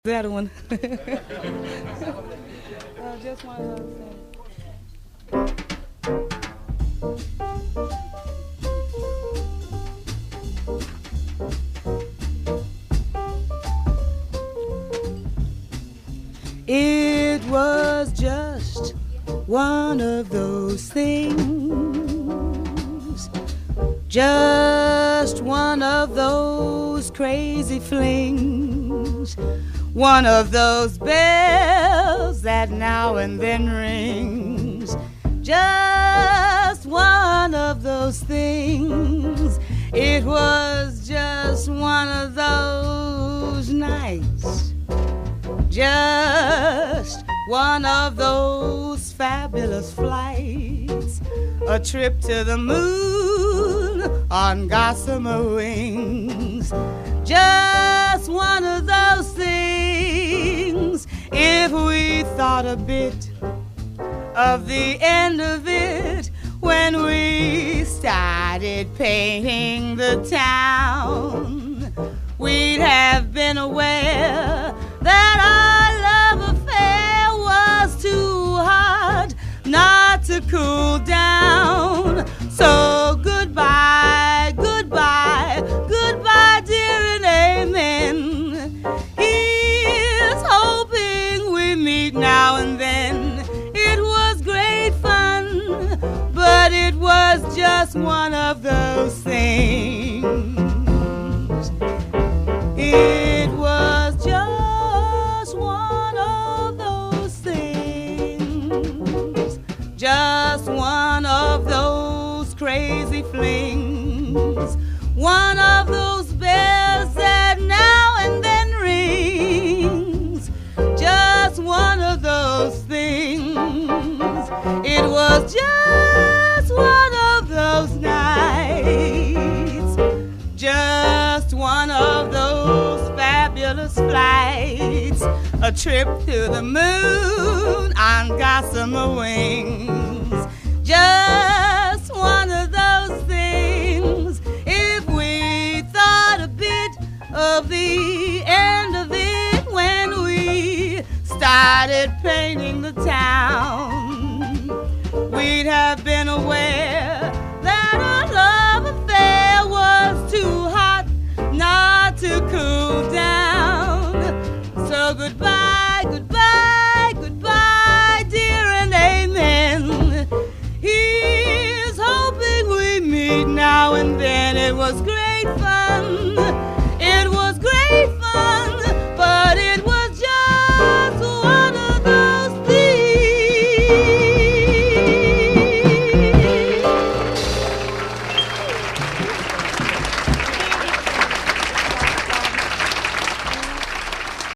That one. Just one other thing. It was just one of those things, just one of those crazy flings, one of those bells that now and then rings, just one of those things. It was just one of those nights, just one of those fabulous flights, a trip to the moon on gossamer wings, just one of those things. If we thought a bit of the end of it when we started painting the town, we'd have been aware that our love affair was too hot not to cool down. So goodbye, goodbye, goodbye, dear, and amen. Here's hoping we meet now and then. It was great fun, but it was just one of those things. It was just one of those things, just one of those crazy flings, one of those bells that now and then rings, just one of those things. It was just one of those nights, just one of those fabulous flights, a trip to the moon on gossamer wings, just one of those things. If we thought a bit of the end of it when we started painting the town, we'd have been aware that our love affair was too hot not to cool down. So goodbye.